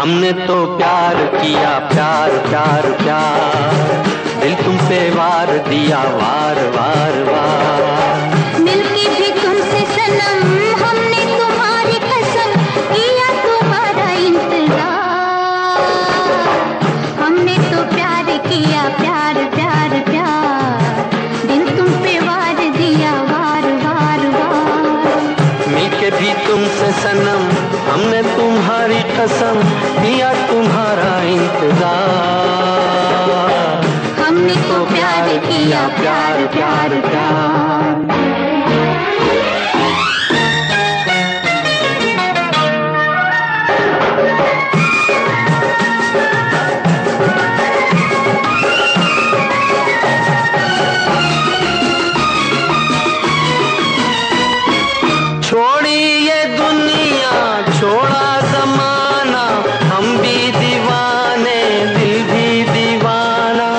हमने तो प्यार किया, प्यार प्यार प्यार, दिल तुम पे वार दिया वार वार वार। मिलके भी तुमसे सनम हमने तुम्हारी कसम किया तुम्हारा इंतजार। हमने तो प्यार किया, प्यार प्यार प्यार, दिल तुम पे वार दिया वार वार वार। मिलके भी तुमसे सनम हमने तुम्हारी कसम किया तुम्हारा इंतजार। हमने तो प्यार किया, प्यार प्यार प्यार। छोड़ी ये दुनिया छोड़ा जमाना, हम भी दीवाने दिल भी दीवाना।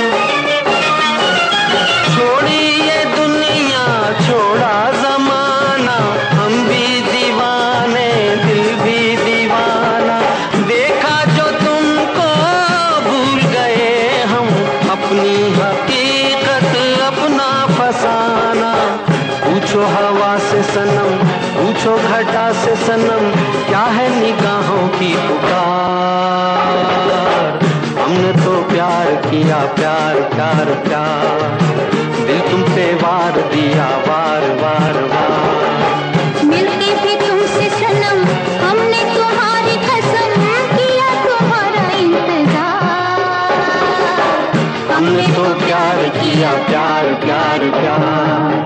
छोड़ी ये दुनिया छोड़ा जमाना, हम भी दीवाने दिल भी दीवाना। देखा जो तुमको भूल गए हम, अपनी हकीकत अपना फसाना। पूछो हवा से सनम, पूछो घटा से सनम, क्या है निगाहों की पुकार। हमने तो प्यार किया, प्यार प्यार प्यार, दिल तुम पे वार दिया वार वार वार। मिलके भी तुमसे सनम हमने तुम्हारी कसम किया तुम्हारा इंतजार। हमने तो प्यार किया, प्यार प्यार प्यार।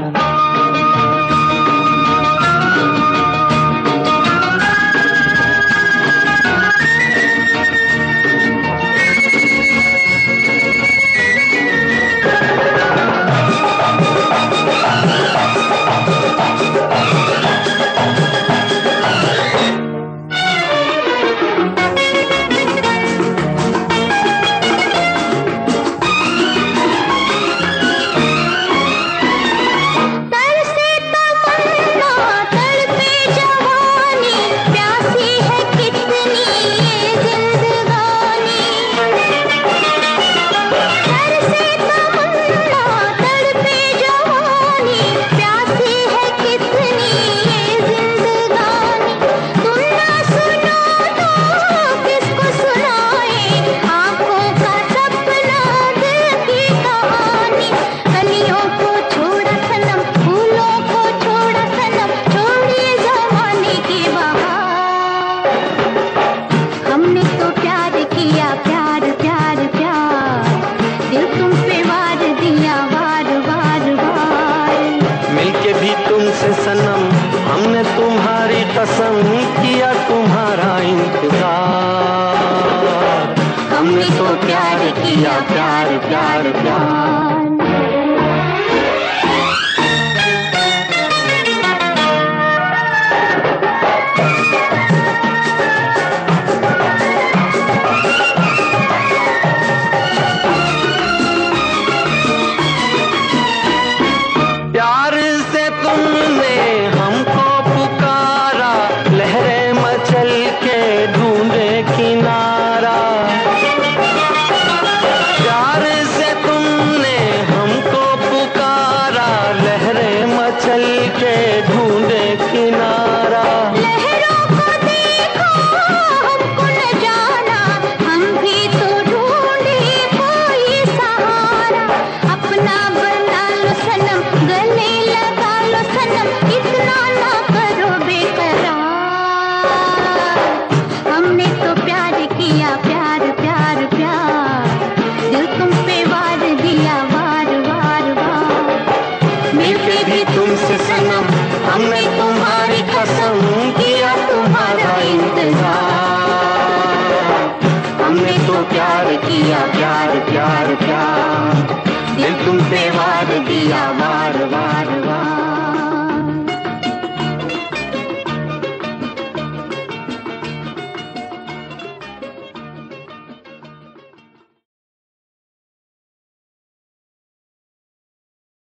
तुमसे सनम हमने तुम्हारी कसम किया तुम्हारा इंतजार। हमने तो प्यार किया, प्यार प्यार प्यार। हमने तुम्हारी कसम किया तुम्हारा इंतजार। हमने तो प्यार किया, प्यार प्यार प्यार, दिल तुम पे वार दिया।